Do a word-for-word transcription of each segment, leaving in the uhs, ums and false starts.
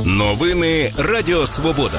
Новини Радіо Свобода.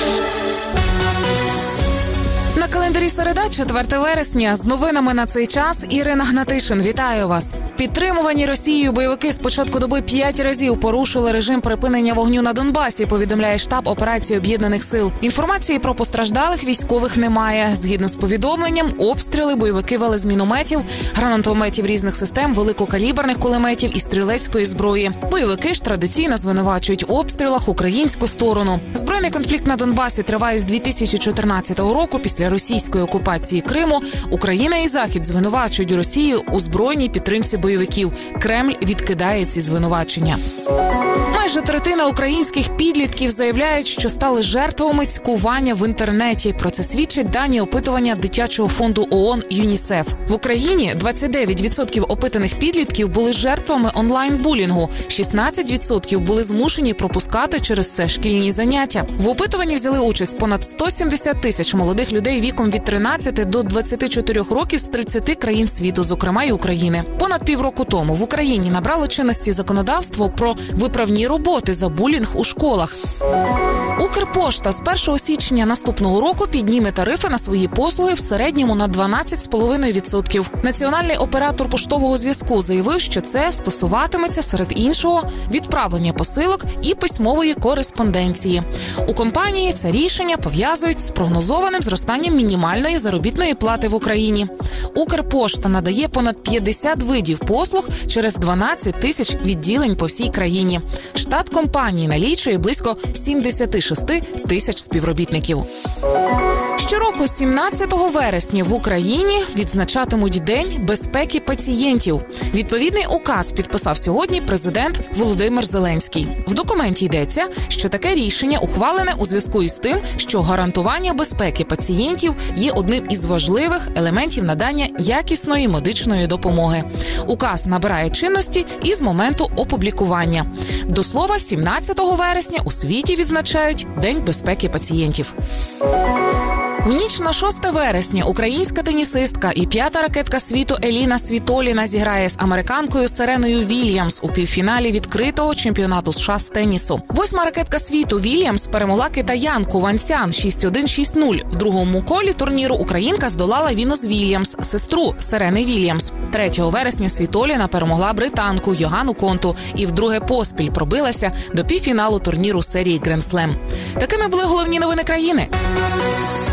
На календарі середа, четверте вересня. З новинами на цей час Ірина Гнатишин. Вітаю вас. Підтримувані Росією бойовики з початку доби п'ять разів порушили режим припинення вогню на Донбасі, повідомляє штаб операції Об'єднаних сил. Інформації про постраждалих військових немає. Згідно з повідомленням, обстріли бойовики вели з мінометів, гранатометів різних систем, великокаліберних кулеметів і стрілецької зброї. Бойовики ж традиційно звинувачують в обстрілах українську сторону. Збройний конфлікт на Донбасі триває з дві тисячі чотирнадцятого року. Після російської окупації Криму Україна і Захід звинувачують Росію у збройній підтримці бойовиків. Кремль відкидає ці звинувачення. Майже третина українських підлітків заявляють, що стали жертвами цькування в інтернеті. Про це свідчать дані опитування дитячого фонду ООН ЮНІСЕФ. В Україні двадцять дев'ять відсотків опитаних підлітків були жертвами онлайн-булінгу. шістнадцять відсотків були змушені пропускати через це шкільні заняття. В опитуванні взяли участь понад сто сімдесят тисяч молодих людей віком від тринадцяти до двадцяти чотирьох років з тридцяти країн світу, зокрема й України. Понад півроку тому в Україні набрало чинності законодавство про виправні роботи за булінг у школах. Укрпошта з першого січня наступного року підніме тарифи на свої послуги в середньому на дванадцять цілих п'ять десятих відсотка. Національний оператор поштового зв'язку заявив, що це стосуватиметься, серед іншого, відправлення посилок і письмової кореспонденції. У компанії це рішення пов'язують з прогнозованим зростанням мінімальної заробітної плати в Україні. Укрпошта надає понад п'ятдесят видів послуг через дванадцять тисяч відділень по всій країні. Штат компанії налічує близько сімдесят шість тисяч співробітників. Щороку сімнадцятого вересня в Україні відзначатимуть День безпеки пацієнтів. Відповідний указ підписав сьогодні президент Володимир Зеленський. В документі йдеться, що таке рішення ухвалене у зв'язку із тим, що гарантування безпеки пацієнтів є одним із важливих елементів надання якісної медичної допомоги. Указ набирає чинності із моменту опублікування. До слова, сімнадцятого вересня у світі відзначають День безпеки пацієнтів. В ніч на шосте вересня українська тенісистка і п'ята ракетка світу Еліна Світоліна зіграє з американкою Сереною Вільямс у півфіналі відкритого чемпіонату США з тенісу. Восьма ракетка світу Вільямс перемогла китаянку Ван Цян шість один - шість нуль. В другому колі турніру українка здолала Вінус Вільямс, сестру Серени Вільямс. третього вересня Світоліна перемогла британку Йоганну Конту і вдруге поспіль пробилася до півфіналу турніру серії Гранд Слем. Такими були головні новини країни.